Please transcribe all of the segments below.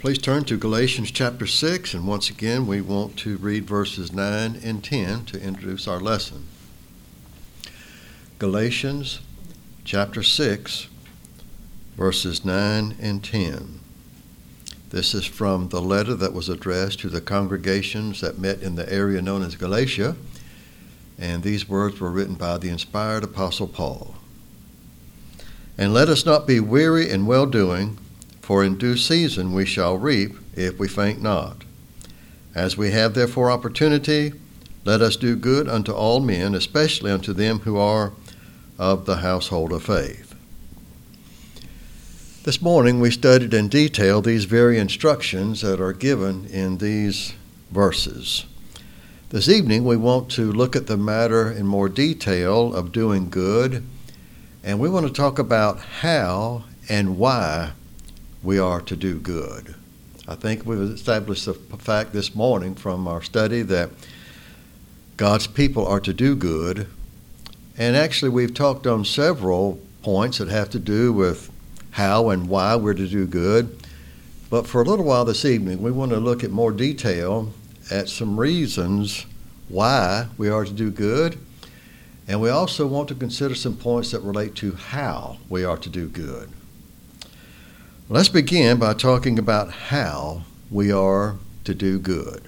Please turn to Galatians chapter 6, and once again we want to read verses 9 and 10 to introduce our lesson. Galatians chapter 6, verses 9 and 10. This is from the letter that was addressed to the congregations that met in the area known as Galatia, and these words were written by the inspired Apostle Paul. And let us not be weary in well-doing, for in due season we shall reap, if we faint not. As we have therefore opportunity, let us do good unto all men, especially unto them who are of the household of faith. This morning we studied in detail these very instructions that are given in these verses. This evening we want to look at the matter in more detail of doing good, and we want to talk about how and why we are to do good. I think we've established the fact this morning from our study that God's people are to do good. And actually we've talked on several points that have to do with how and why we're to do good. But for a little while this evening, we want to look at more detail at some reasons why we are to do good. And we also want to consider some points that relate to how we are to do good. Let's begin by talking about how we are to do good.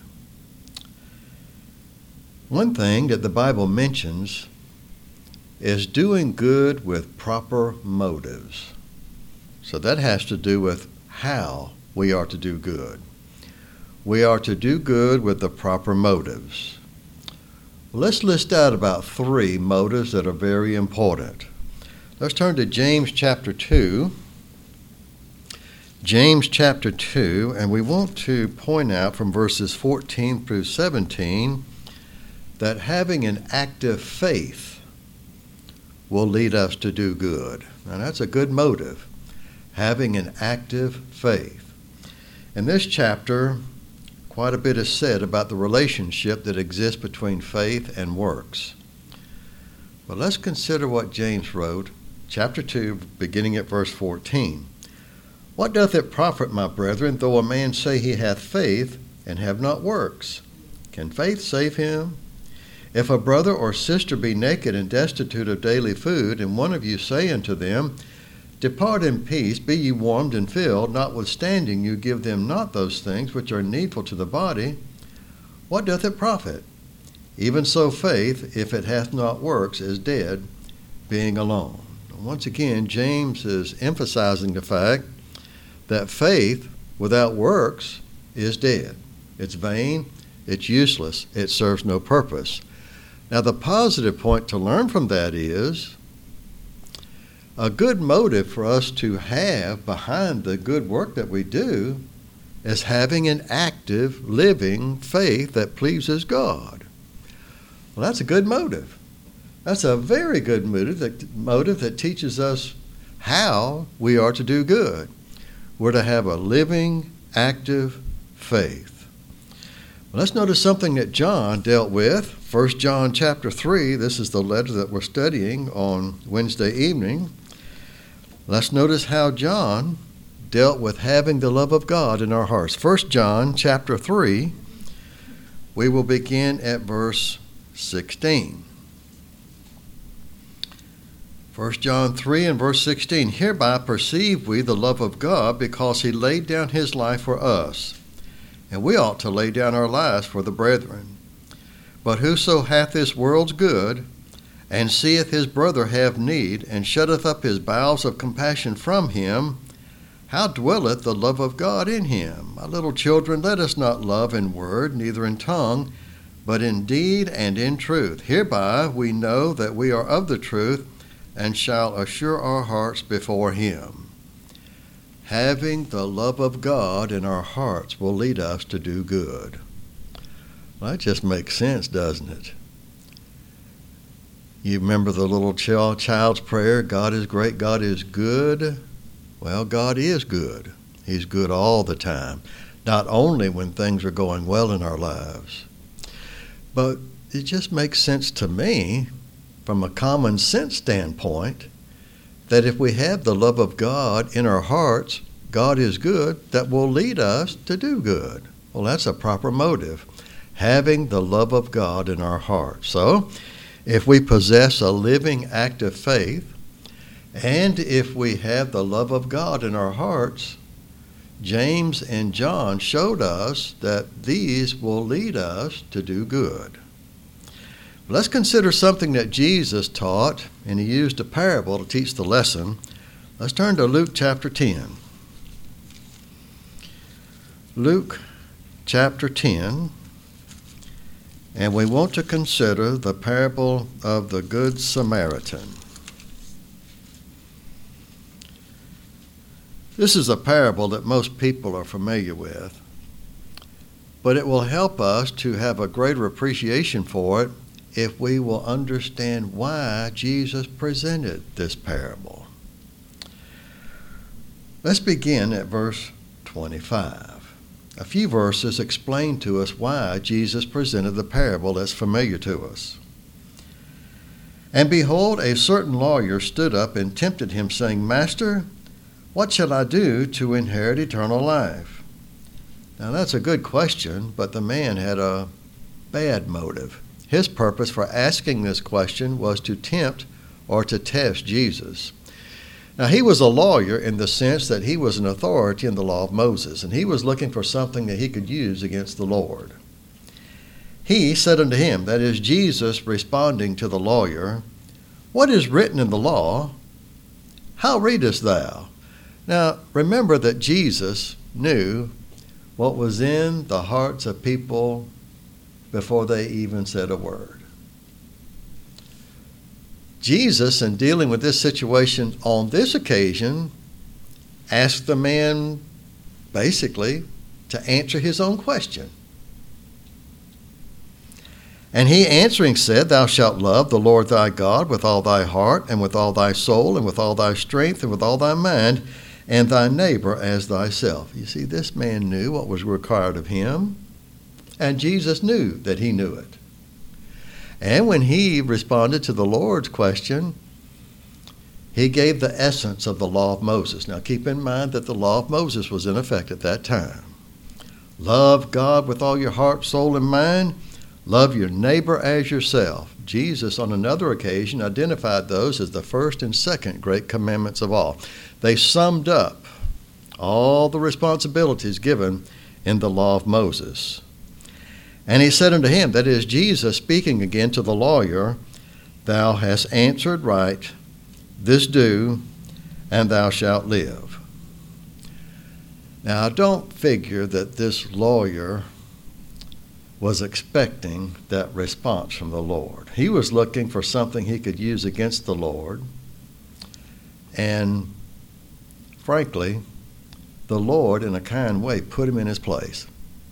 One thing that the Bible mentions is doing good with proper motives. So that has to do with how we are to do good. We are to do good with the proper motives. Let's list out about 3 motives that are very important. Let's turn to James chapter 2. James chapter 2, and we want to point out from verses 14 through 17 that having an active faith will lead us to do good. Now that's a good motive, having an active faith. In this chapter, quite a bit is said about the relationship that exists between faith and works. But let's consider what James wrote, chapter 2, beginning at verse 14. What doth it profit, my brethren, though a man say he hath faith, and have not works? Can faith save him? If a brother or sister be naked and destitute of daily food, and one of you say unto them, Depart in peace, be ye warmed and filled, notwithstanding you give them not those things which are needful to the body, what doth it profit? Even so faith, if it hath not works, is dead, being alone. Once again, James is emphasizing the fact that faith without works is dead. It's vain, it's useless, it serves no purpose. Now the positive point to learn from that is a good motive for us to have behind the good work that we do is having an active, living faith that pleases God. Well, that's a good motive. That's a very good motive that teaches us how we are to do good. We're to have a living, active faith. Well, let's notice something that John dealt with. 1 John chapter 3, this is the letter that we're studying on Wednesday evening. Let's notice how John dealt with having the love of God in our hearts. 1 John chapter 3, we will begin at verse 16. 1 John 3 and verse 16, Hereby perceive we the love of God, because he laid down his life for us, and we ought to lay down our lives for the brethren. But whoso hath this world's good, and seeth his brother have need, and shutteth up his bowels of compassion from him, how dwelleth the love of God in him? My little children, let us not love in word, neither in tongue, but in deed and in truth. Hereby we know that we are of the truth, and shall assure our hearts before him. Having the love of God in our hearts will lead us to do good. Well, that just makes sense, doesn't it? You remember the little child's prayer, God is great, God is good. Well, God is good. He's good all the time, not only when things are going well in our lives. But it just makes sense to me from a common sense standpoint, that if we have the love of God in our hearts, God is good that will lead us to do good. Well, that's a proper motive, having the love of God in our hearts. So, if we possess a living, active faith, and if we have the love of God in our hearts, James and John showed us that these will lead us to do good. Let's consider something that Jesus taught, and he used a parable to teach the lesson. Let's turn to Luke chapter 10. Luke chapter 10, and we want to consider the parable of the Good Samaritan. This is a parable that most people are familiar with, but it will help us to have a greater appreciation for it if we will understand why Jesus presented this parable. Let's begin at verse 25. A few verses explain to us why Jesus presented the parable that's familiar to us. And behold, a certain lawyer stood up and tempted him, saying, Master, what shall I do to inherit eternal life? Now that's a good question, but the man had a bad motive. His purpose for asking this question was to tempt or to test Jesus. Now, he was a lawyer in the sense that he was an authority in the law of Moses, and he was looking for something that he could use against the Lord. He said unto him, that is Jesus responding to the lawyer, What is written in the law? How readest thou? Now, remember that Jesus knew what was in the hearts of people before they even said a word. Jesus, in dealing with this situation on this occasion, asked the man basically to answer his own question. And he answering said, Thou shalt love the Lord thy God with all thy heart, and with all thy soul, and with all thy strength, and with all thy mind, and thy neighbor as thyself. You see, this man knew what was required of him, and Jesus knew that he knew it. And when he responded to the Lord's question, he gave the essence of the law of Moses. Now keep in mind that the law of Moses was in effect at that time. Love God with all your heart, soul, and mind. Love your neighbor as yourself. Jesus, on another occasion, identified those as the first and second great commandments of all. They summed up all the responsibilities given in the law of Moses. And he said unto him, that is Jesus speaking again to the lawyer, Thou hast answered right, this do, and thou shalt live. Now, I don't figure that this lawyer was expecting that response from the Lord. He was looking for something he could use against the Lord. And frankly, the Lord, in a kind way, put him in his place.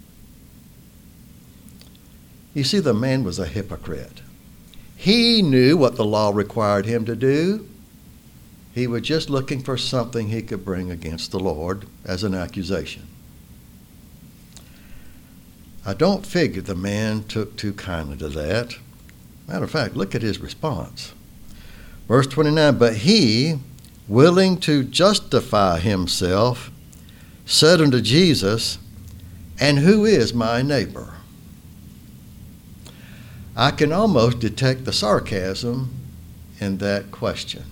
You see, the man was a hypocrite. He knew what the law required him to do. He was just looking for something he could bring against the Lord as an accusation. I don't figure the man took too kindly to that. Matter of fact, look at his response. Verse 29, But he, willing to justify himself, said unto Jesus, And who is my neighbor? I can almost detect the sarcasm in that question.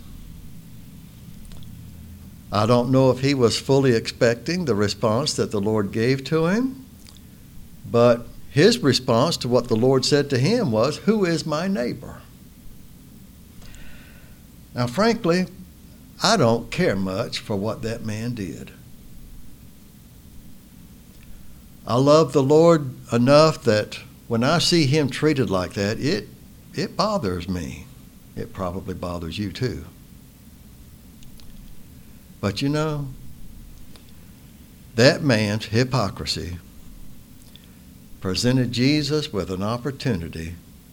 I don't know if he was fully expecting the response that the Lord gave to him, but his response to what the Lord said to him was, Who is my neighbor? Now, frankly, I don't care much for what that man did. I love the Lord enough that when I see him treated like that, it bothers me. It probably bothers you too. But you know, that man's hypocrisy presented Jesus with an opportunity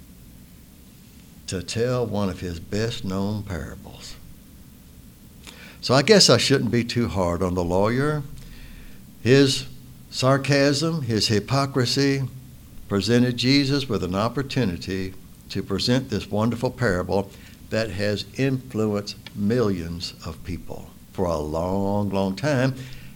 to tell one of his best known parables. So I guess I shouldn't be too hard on the lawyer. His sarcasm, his hypocrisy presented Jesus with an opportunity to present this wonderful parable that has influenced millions of people for a long, long time,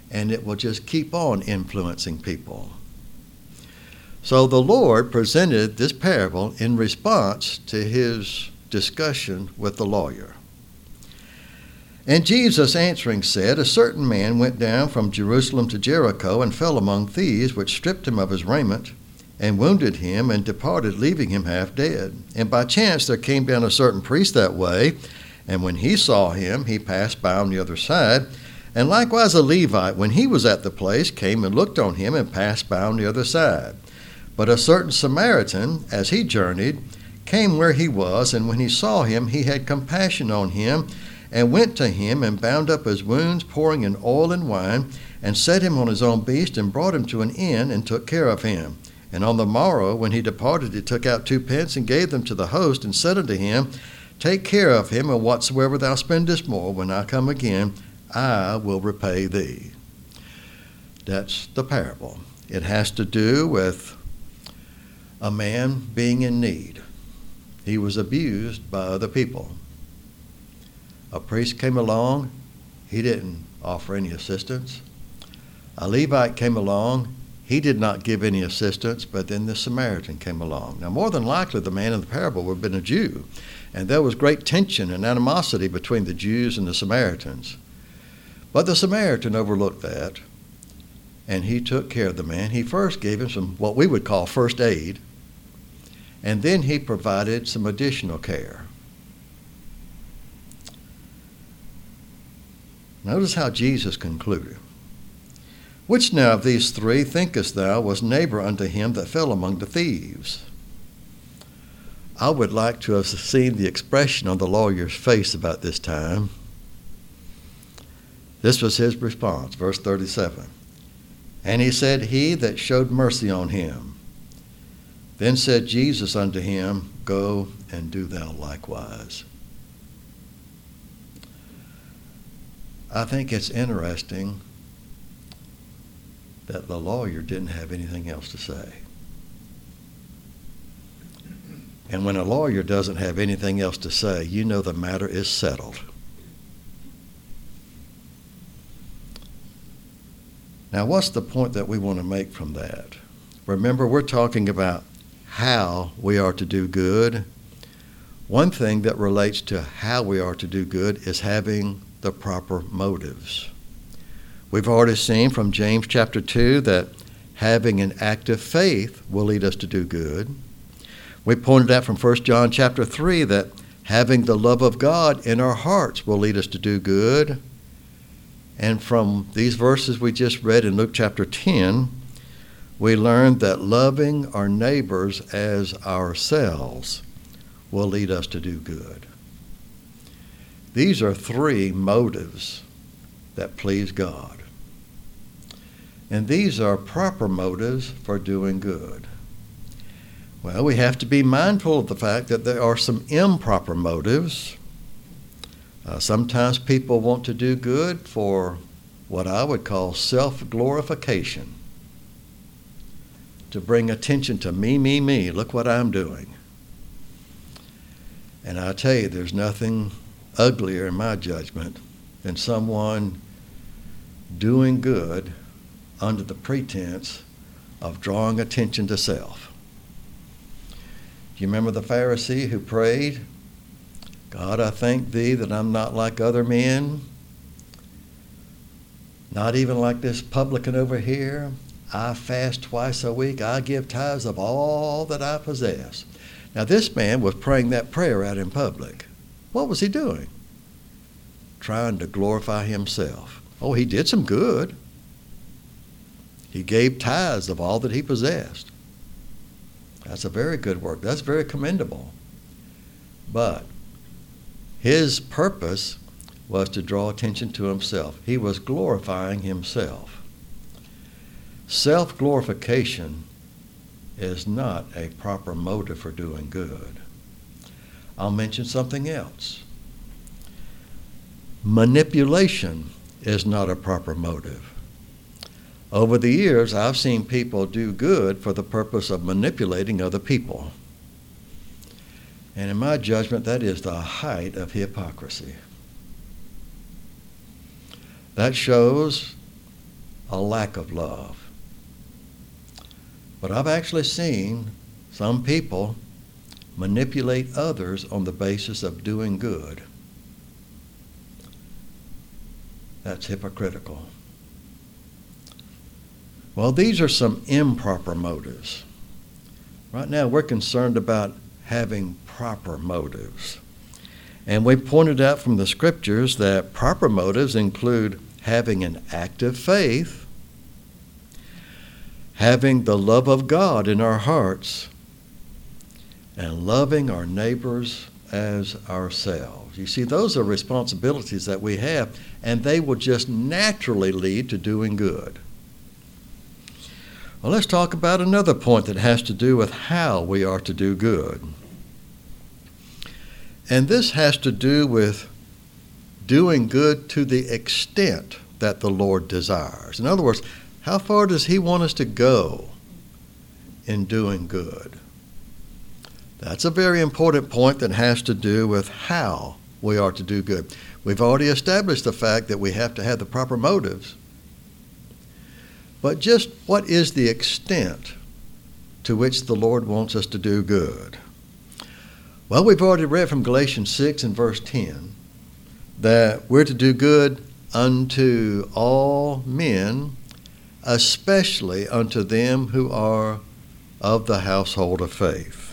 and it will just keep on influencing people. So the Lord presented this parable in response to his discussion with the lawyer. And Jesus answering said, A certain man went down from Jerusalem to Jericho and fell among thieves, which stripped him of his raiment and wounded him and departed, leaving him half dead. And by chance there came down a certain priest that way, and when he saw him, he passed by on the other side. And likewise a Levite, when he was at the place, came and looked on him and passed by on the other side. But a certain Samaritan, as he journeyed, came where he was, and when he saw him, he had compassion on him, and went to him and bound up his wounds, pouring in oil and wine, and set him on his own beast, and brought him to an inn, and took care of him. And on the morrow, when he departed, he took out 2 pence, and gave them to the host, and said unto him, Take care of him, and whatsoever thou spendest more, when I come again, I will repay thee. That's the parable. It has to do with a man being in need. He was abused by other people. A priest came along. He didn't offer any assistance. A Levite came along. He did not give any assistance, but then the Samaritan came along. Now, more than likely, the man in the parable would have been a Jew, and there was great tension and animosity between the Jews and the Samaritans. But the Samaritan overlooked that, and he took care of the man. He first gave him some, what we would call first aid, and then he provided some additional care. Notice how Jesus concluded. Which now of these 3 thinkest thou was neighbor unto him that fell among the thieves? I would like to have seen the expression on the lawyer's face about this time. This was his response, verse 37. And he said, He that showed mercy on him. Then said Jesus unto him, Go and do thou likewise. I think it's interesting that the lawyer didn't have anything else to say. And when a lawyer doesn't have anything else to say, you know the matter is settled. Now, what's the point that we want to make from that? Remember, we're talking about how we are to do good. One thing that relates to how we are to do good is having the proper motives. We've already seen from James chapter 2 that having an active faith will lead us to do good. We pointed out from 1 John chapter 3 that having the love of God in our hearts will lead us to do good. And from these verses we just read in Luke chapter 10, we learned that loving our neighbors as ourselves will lead us to do good. These are 3 motives that please God. And these are proper motives for doing good. Well, we have to be mindful of the fact that there are some improper motives. Sometimes people want to do good for what I would call self-glorification. To bring attention to me, look what I'm doing. And I tell you, there's nothing uglier in my judgment than someone doing good under the pretense of drawing attention to self. Do you remember the Pharisee who prayed, God, I thank thee that I'm not like other men, not even like this publican over here. I fast twice a week. I give tithes of all that I possess. Now this man was praying that prayer out in public. What was he doing? Trying to glorify himself. Oh, he did some good. He gave tithes of all that he possessed. That's a very good work. That's very commendable. But his purpose was to draw attention to himself. He was glorifying himself. Self-glorification is not a proper motive for doing good. I'll mention something else. Manipulation is not a proper motive. Over the years, I've seen people do good for the purpose of manipulating other people. And in my judgment, that is the height of hypocrisy. That shows a lack of love. But I've actually seen some people manipulate others on the basis of doing good. That's hypocritical. Well, these are some improper motives. Right now, we're concerned about having proper motives. And we pointed out from the scriptures that proper motives include having an active faith, having the love of God in our hearts, and loving our neighbors as ourselves. You see, those are responsibilities that we have, and they will just naturally lead to doing good. Well, let's talk about another point that has to do with how we are to do good. And this has to do with doing good to the extent that the Lord desires. In other words, how far does He want us to go in doing good? That's a very important point that has to do with how we are to do good. We've already established the fact that we have to have the proper motives. But just what is the extent to which the Lord wants us to do good? Well, we've already read from Galatians 6 and verse 10 that we're to do good unto all men, especially unto them who are of the household of faith.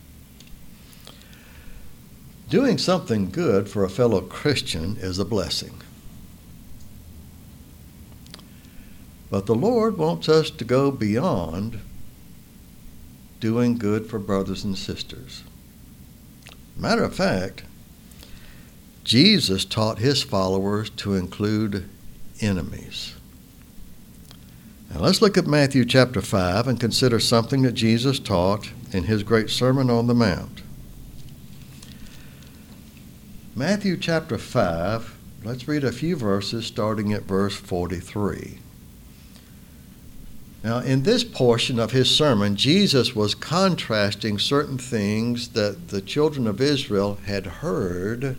Doing something good for a fellow Christian is a blessing. But the Lord wants us to go beyond doing good for brothers and sisters. Matter of fact, Jesus taught His followers to include enemies. Now let's look at Matthew chapter 5 and consider something that Jesus taught in His great Sermon on the Mount. Matthew chapter 5, let's read a few verses starting at verse 43. Now, in this portion of His sermon, Jesus was contrasting certain things that the children of Israel had heard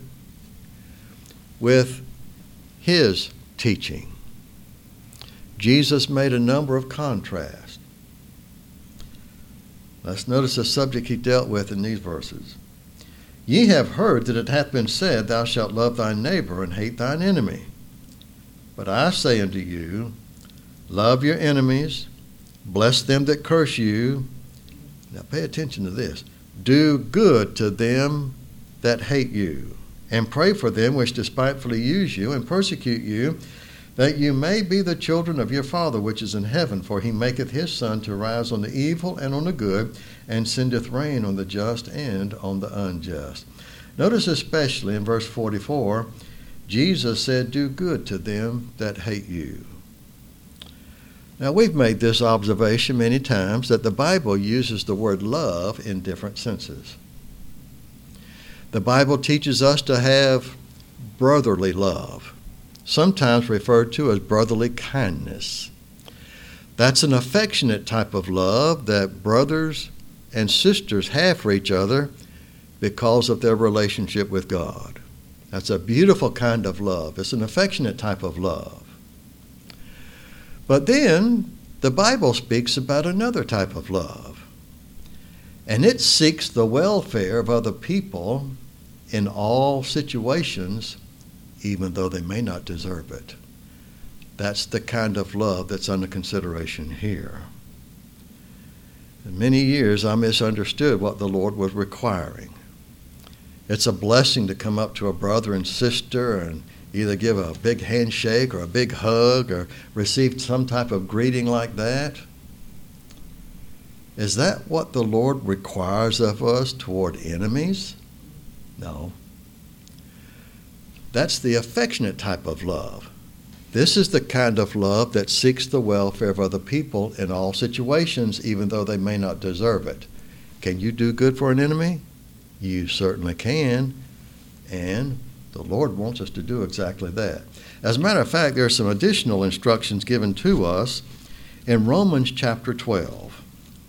with His teaching. Jesus made a number of contrasts. Let's notice the subject He dealt with in these verses. Ye have heard that it hath been said, Thou shalt love thy neighbor and hate thine enemy. But I say unto you, love your enemies, bless them that curse you. Now pay attention to this. Do good to them that hate you, and pray for them which despitefully use you and persecute you, that you may be the children of your Father which is in heaven. For He maketh His sun to rise on the evil and on the good, and sendeth rain on the just and on the unjust. Notice especially in verse 44, Jesus said, do good to them that hate you. Now, we've made this observation many times that the Bible uses the word love in different senses. The Bible teaches us to have brotherly love, sometimes referred to as brotherly kindness. That's an affectionate type of love that brothers and sisters have for each other because of their relationship with God. That's a beautiful kind of love. It's an affectionate type of love. But then the Bible speaks about another type of love, and it seeks the welfare of other people in all situations, even though they may not deserve it. That's the kind of love that's under consideration here. In many years, I misunderstood what the Lord was requiring. It's a blessing to come up to a brother and sister and either give a big handshake or a big hug or receive some type of greeting like that. Is that what the Lord requires of us toward enemies? No. That's the affectionate type of love. This is the kind of love that seeks the welfare of other people in all situations, even though they may not deserve it. Can you do good for an enemy? You certainly can, and the Lord wants us to do exactly that. As a matter of fact, there are some additional instructions given to us in Romans chapter 12.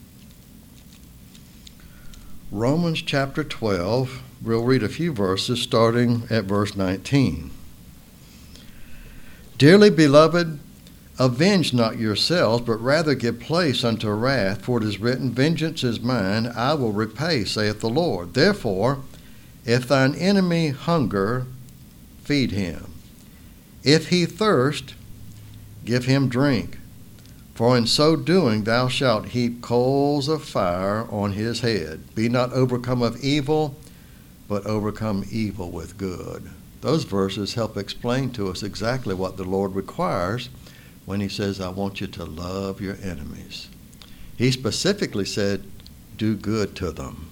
Romans chapter 12, we'll read a few verses starting at verse 19. Dearly beloved, Avenge not yourselves, but rather give place unto wrath, for it is written, Vengeance is mine, I will repay, saith the Lord. Therefore, if thine enemy hunger, feed him. If he thirst, give him drink. For in so doing thou shalt heap coals of fire on his head. Be not overcome of evil, but overcome evil with good. Those verses help explain to us exactly what the Lord requires when he says, I want you to love your enemies. He specifically said, do good to them.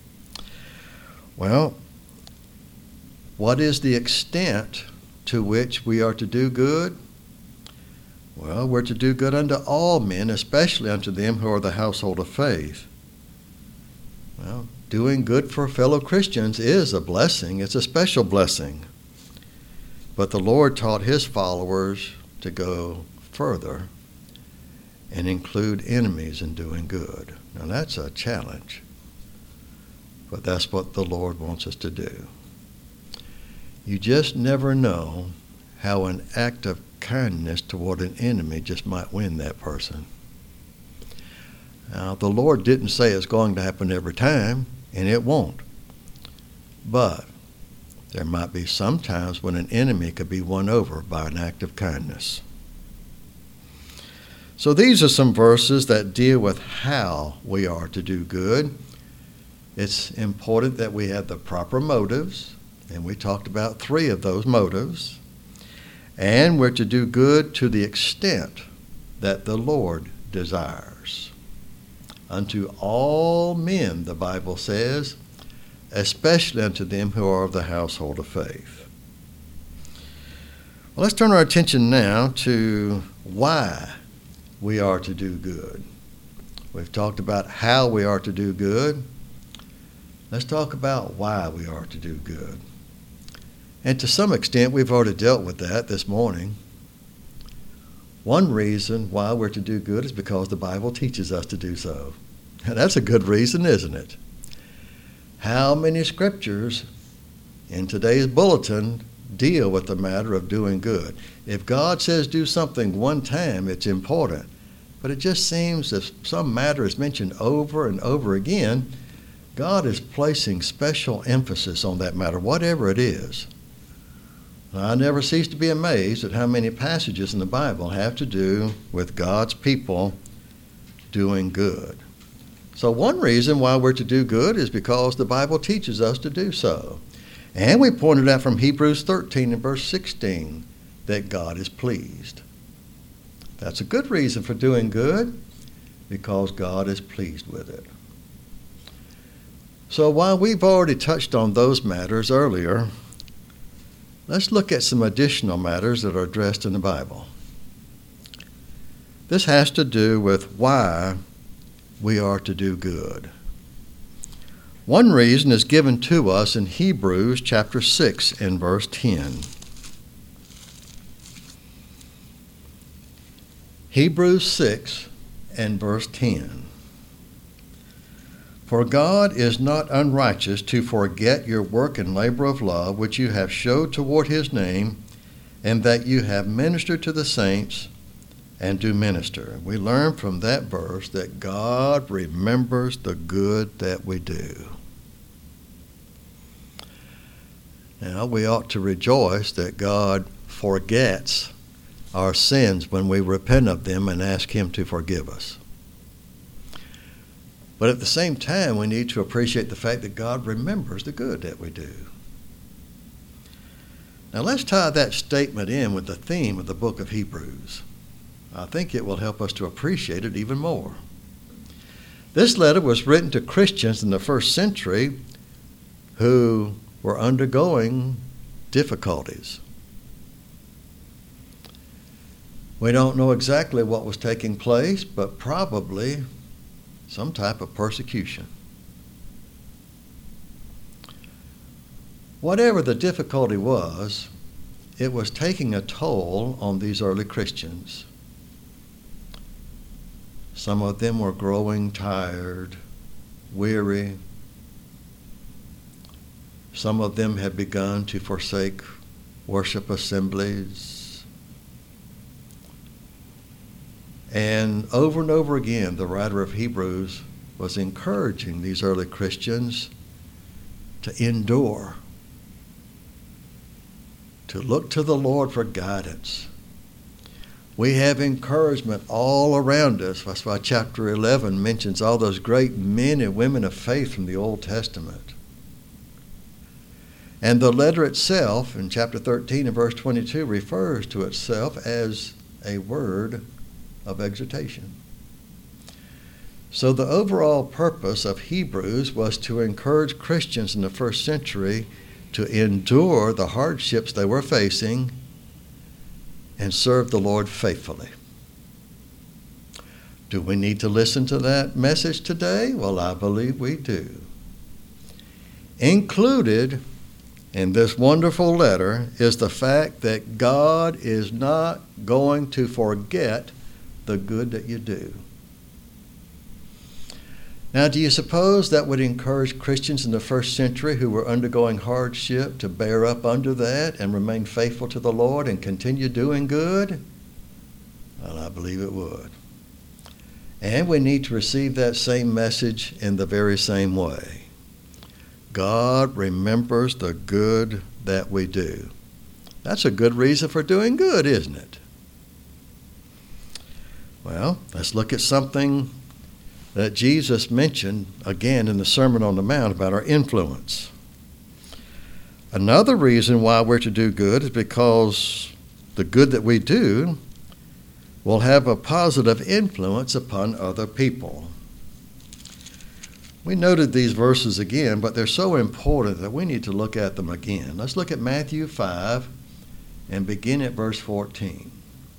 Well, what is the extent to which we are to do good? Well, we're to do good unto all men, especially unto them who are the household of faith. Well, doing good for fellow Christians is a blessing. It's a special blessing. But the Lord taught his followers to go further and include enemies in doing good. Now that's a challenge, but that's what the Lord wants us to do. You just never know how an act of kindness toward an enemy just might win that person. Now, the Lord didn't say it's going to happen every time, and it won't. But there might be some times when an enemy could be won over by an act of kindness. So these are some verses that deal with how we are to do good. It's important that we have the proper motives, and we talked about 3 of those motives. And we're to do good to the extent that the Lord desires. Unto all men, the Bible says, especially unto them who are of the household of faith. Well, let's turn our attention now to why we are to do good. We've talked about how we are to do good. Let's talk about why we are to do good. And to some extent, we've already dealt with that this morning. One reason why we're to do good is because the Bible teaches us to do so. And that's a good reason, isn't it? How many scriptures in today's bulletin deal with the matter of doing good? If God says do something one time, it's important. But it just seems if some matter is mentioned over and over again, God is placing special emphasis on that matter, whatever it is. I never cease to be amazed at how many passages in the Bible have to do with God's people doing good. So one reason why we're to do good is because the Bible teaches us to do so. And we pointed out from Hebrews 13 and verse 16 that God is pleased. That's a good reason for doing good, because God is pleased with it. So while we've already touched on those matters earlier, let's look at some additional matters that are addressed in the Bible. This has to do with why we are to do good. One reason is given to us in Hebrews chapter 6 and verse 10. Hebrews 6 and verse 10. For God is not unrighteous to forget your work and labor of love, which you have showed toward his name, and that you have ministered to the saints and do minister. We learn from that verse that God remembers the good that we do. Now, we ought to rejoice that God forgets our sins when we repent of them and ask him to forgive us. But at the same time, we need to appreciate the fact that God remembers the good that we do. Now let's tie that statement in with the theme of the book of Hebrews. I think it will help us to appreciate it even more. This letter was written to Christians in the first century who were undergoing difficulties. We don't know exactly what was taking place, but probably some type of persecution. Whatever the difficulty was, it was taking a toll on these early Christians. Some of them were growing tired, weary. Some of them had begun to forsake worship assemblies. And over again, the writer of Hebrews was encouraging these early Christians to endure, to look to the Lord for guidance. We have encouragement all around us. That's why chapter 11 mentions all those great men and women of faith from the Old Testament. And the letter itself, in chapter 13 and verse 22, refers to itself as a word of exhortation. So the overall purpose of Hebrews was to encourage Christians in the first century to endure the hardships they were facing and serve the Lord faithfully. Do we need to listen to that message today? Well, I believe we do. Included in this wonderful letter is the fact that God is not going to forget the good that you do. Now, do you suppose that would encourage Christians in the first century who were undergoing hardship to bear up under that and remain faithful to the Lord and continue doing good? Well, I believe it would. And we need to receive that same message in the very same way. God remembers the good that we do. That's a good reason for doing good, isn't it? Well, let's look at something that Jesus mentioned again in the Sermon on the Mount about our influence. Another reason why we're to do good is because the good that we do will have a positive influence upon other people. We noted these verses again, but they're so important that we need to look at them again. Let's look at Matthew 5 and begin at verse 14.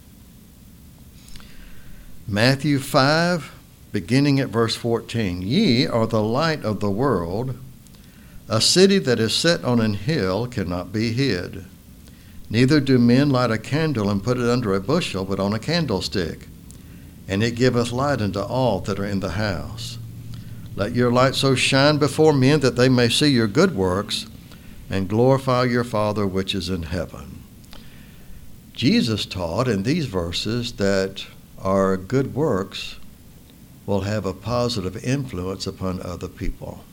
Matthew 5, beginning at verse 14. Ye are the light of the world. A city that is set on an hill cannot be hid. Neither do men light a candle and put it under a bushel, but on a candlestick, and it giveth light unto all that are in the house. Let your light so shine before men that they may see your good works and glorify your Father which is in heaven. Jesus taught in these verses that our good works will have a positive influence upon other people.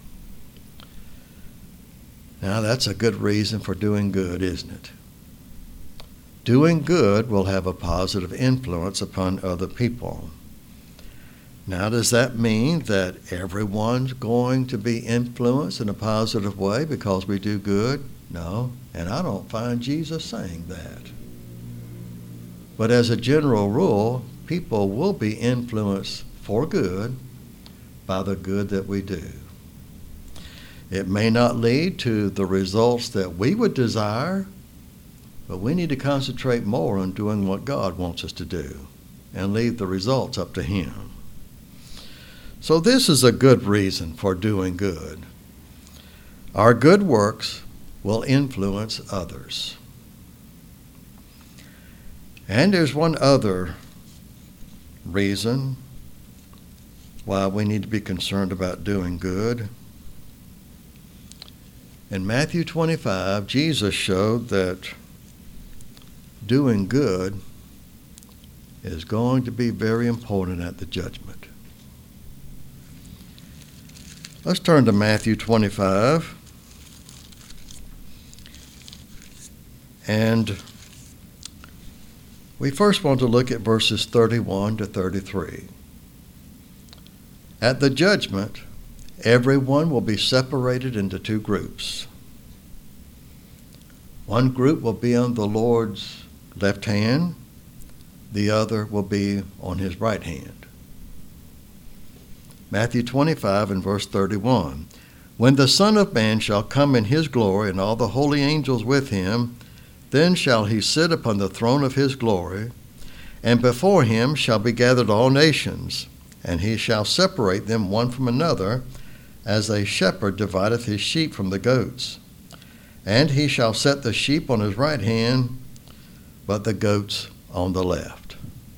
Now, that's a good reason for doing good, isn't it? Doing good will have a positive influence upon other people. Now, does that mean that everyone's going to be influenced in a positive way because we do good? No, and I don't find Jesus saying that. But as a general rule, people will be influenced for good by the good that we do. It may not lead to the results that we would desire, but we need to concentrate more on doing what God wants us to do and leave the results up to Him. So this is a good reason for doing good. Our good works will influence others. And there's one other reason why we need to be concerned about doing good. In Matthew 25, Jesus showed that doing good is going to be very important at the judgment. Let's turn to Matthew 25. And we first want to look at verses 31 to 33. At the judgment, everyone will be separated into two groups. One group will be on the Lord's left hand, the other will be on His right hand. Matthew 25 and verse 31. When the Son of Man shall come in His glory and all the holy angels with Him, then shall He sit upon the throne of His glory, and before Him shall be gathered all nations, and He shall separate them one from another, as a shepherd divideth his sheep from the goats. And He shall set the sheep on His right hand, but the goats on the left.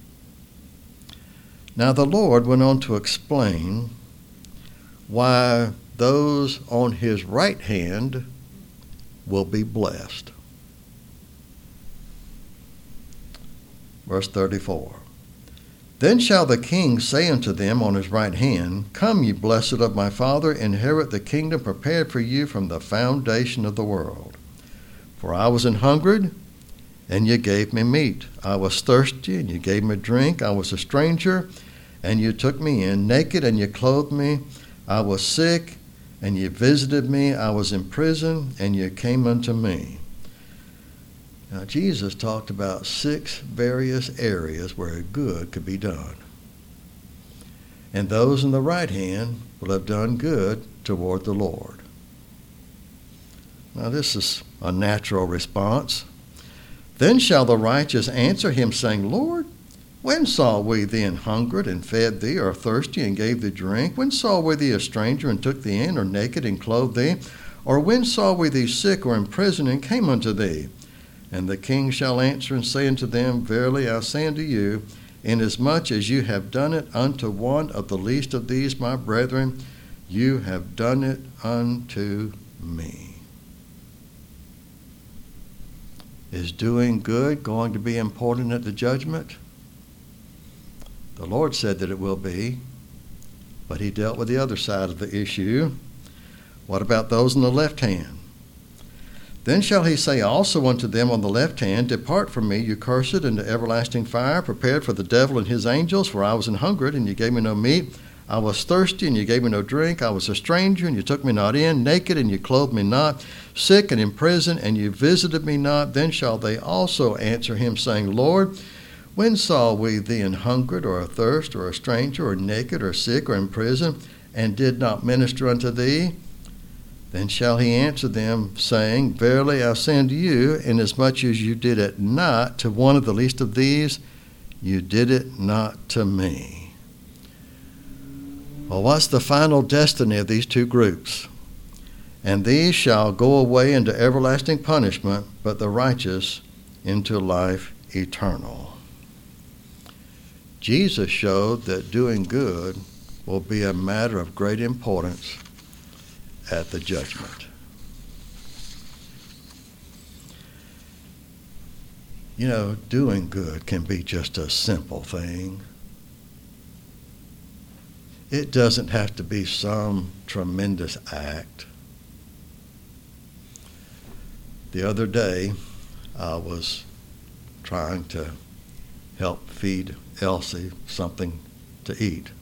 Now the Lord went on to explain why those on His right hand will be blessed. Verse 34. Then shall the king say unto them on his right hand, Come, ye blessed of my Father, inherit the kingdom prepared for you from the foundation of the world. For I was an hungered, and ye gave me meat. I was thirsty, and ye gave me drink. I was a stranger, and ye took me in. Naked, and ye clothed me. I was sick, and ye visited me. I was in prison, and ye came unto me. Now, Jesus talked about 6 various areas where good could be done. And those in the right hand will have done good toward the Lord. Now, this is a natural response. Then shall the righteous answer him, saying, Lord, when saw we thee an hungered, and fed thee, or thirsty, and gave thee drink? When saw we thee a stranger, and took thee in, or naked, and clothed thee? Or when saw we thee sick, or in prison, and came unto thee? And the king shall answer and say unto them, Verily I say unto you, inasmuch as you have done it unto one of the least of these my brethren, you have done it unto me. Is doing good going to be important at the judgment? The Lord said that it will be, but he dealt with the other side of the issue. What about those in the left hand? Then shall he say also unto them on the left hand, Depart from me, you cursed, into everlasting fire, prepared for the devil and his angels. For I was an hungered, and you gave me no meat. I was thirsty, and you gave me no drink. I was a stranger, and you took me not in. Naked, and you clothed me not. Sick and in prison, and you visited me not. Then shall they also answer him, saying, Lord, when saw we thee an hungered, or athirst, or a stranger, or naked, or sick, or in prison, and did not minister unto thee? Then shall he answer them, saying, Verily I say unto you, inasmuch as you did it not to one of the least of these, you did it not to me. Well, what's the final destiny of these 2 groups? And these shall go away into everlasting punishment, but the righteous into life eternal. Jesus showed that doing good will be a matter of great importance at the judgment. You know, doing good can be just a simple thing. It doesn't have to be some tremendous act. The other day, I was trying to help feed Elsie something to eat.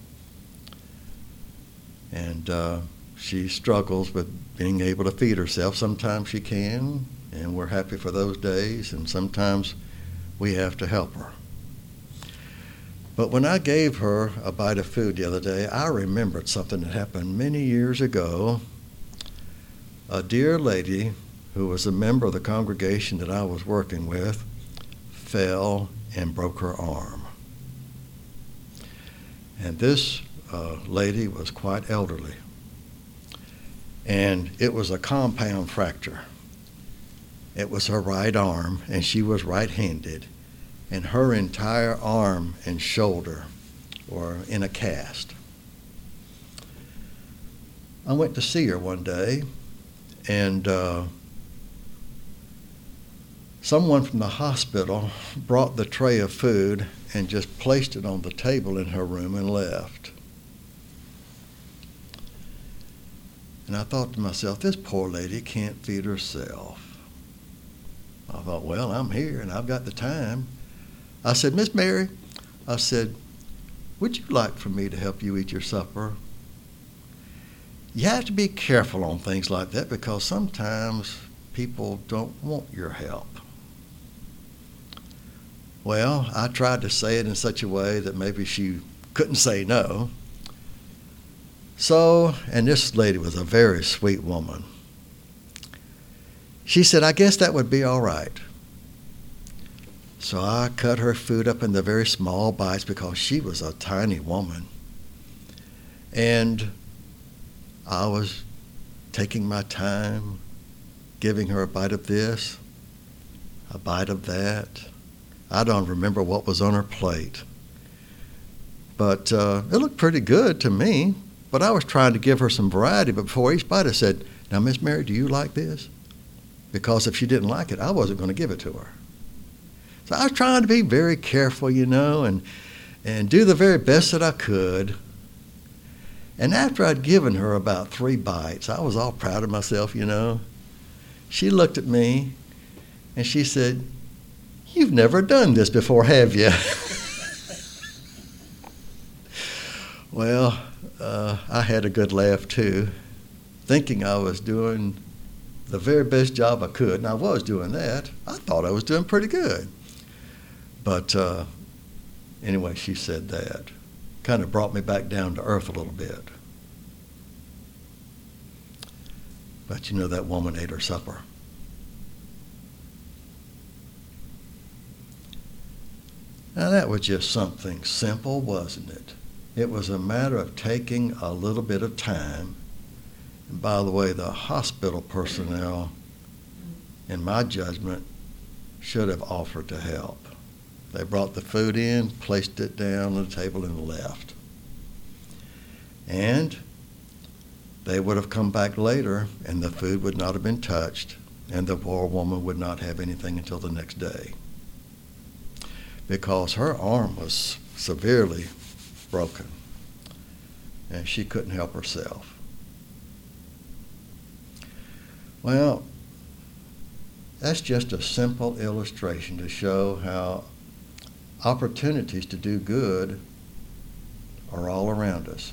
And she struggles with being able to feed herself. Sometimes she can, and we're happy for those days, and sometimes we have to help her. But when I gave her a bite of food the other day, I remembered something that happened many years ago. A dear lady who was a member of the congregation that I was working with fell and broke her arm. And this lady was quite elderly. And it was a compound fracture. It was her right arm, and she was right-handed, and her entire arm and shoulder were in a cast. I went to see her one day, and someone from the hospital brought the tray of food and just placed it on the table in her room and left. And I thought to myself, this poor lady can't feed herself. I thought, well, I'm here and I've got the time. I said, Miss Mary, I said, would you like for me to help you eat your supper? You have to be careful on things like that because sometimes people don't want your help. Well, I tried to say it in such a way that maybe she couldn't say no. So, and this lady was a very sweet woman. She said, I guess that would be all right. So I cut her food up into very small bites because she was a tiny woman. And I was taking my time, giving her a bite of this, a bite of that. I don't remember what was on her plate. But it looked pretty good to me. But I was trying to give her some variety. But before each bite, I said, now, Miss Mary, do you like this? Because if she didn't like it, I wasn't going to give it to her. So I was trying to be very careful, and and do the very best that I could. And after I'd given her about 3 bites, I was all proud of myself, you know. She looked at me and she said, "You've never done this before, have you?" Well, I had a good laugh too, thinking I was doing the very best job I could, and I was doing that. I thought I was doing pretty good. But anyway, she said that. Kind of brought me back down to earth a little bit. But you know, that woman ate her supper. Now that was just something simple, wasn't it? It was a matter of taking a little bit of time. And by the way, the hospital personnel, in my judgment, should have offered to help. They brought the food in, placed it down on the table, and left. And they would have come back later, and the food would not have been touched, and the poor woman would not have anything until the next day, because her arm was severely broken, and she couldn't help herself. Well, that's just a simple illustration to show how opportunities to do good are all around us.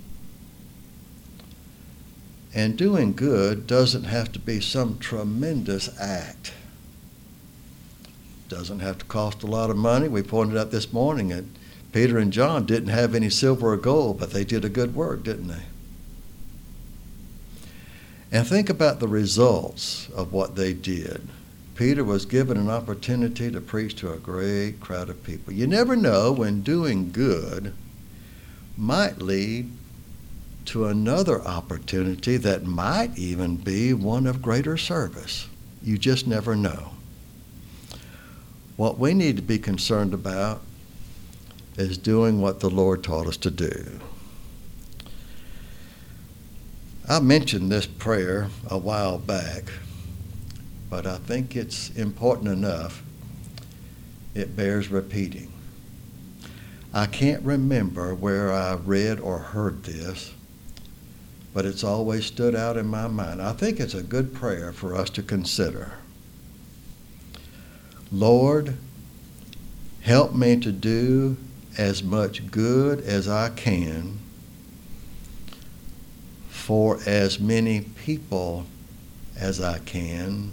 And doing good doesn't have to be some tremendous act. Doesn't have to cost a lot of money. We pointed out this morning that Peter and John didn't have any silver or gold, but they did a good work, didn't they? And think about the results of what they did. Peter was given an opportunity to preach to a great crowd of people. You never know when doing good might lead to another opportunity that might even be one of greater service. You just never know. What we need to be concerned about is doing what the Lord taught us to do. I mentioned this prayer a while back, but I think it's important enough it bears repeating. I can't remember where I read or heard this, but it's always stood out in my mind. I think it's a good prayer for us to consider. Lord, help me to do as much good as I can for as many people as I can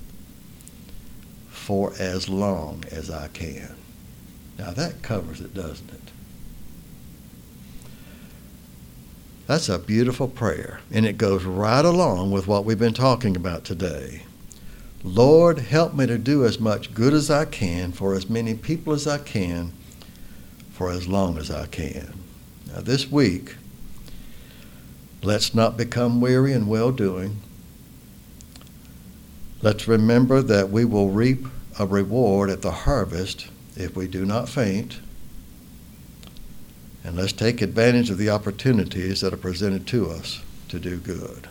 for as long as I can. Now that covers it, doesn't it? That's a beautiful prayer, and it goes right along with what we've been talking about today. Lord, help me to do as much good as I can for as many people as I can for as long as I can. Now this week, let's not become weary in well-doing. Let's remember that we will reap a reward at the harvest if we do not faint. And let's take advantage of the opportunities that are presented to us to do good.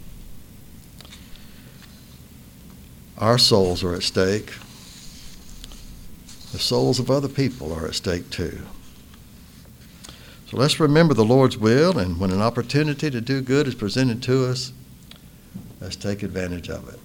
Our souls are at stake. The souls of other people are at stake too. So let's remember the Lord's will, and when an opportunity to do good is presented to us, let's take advantage of it.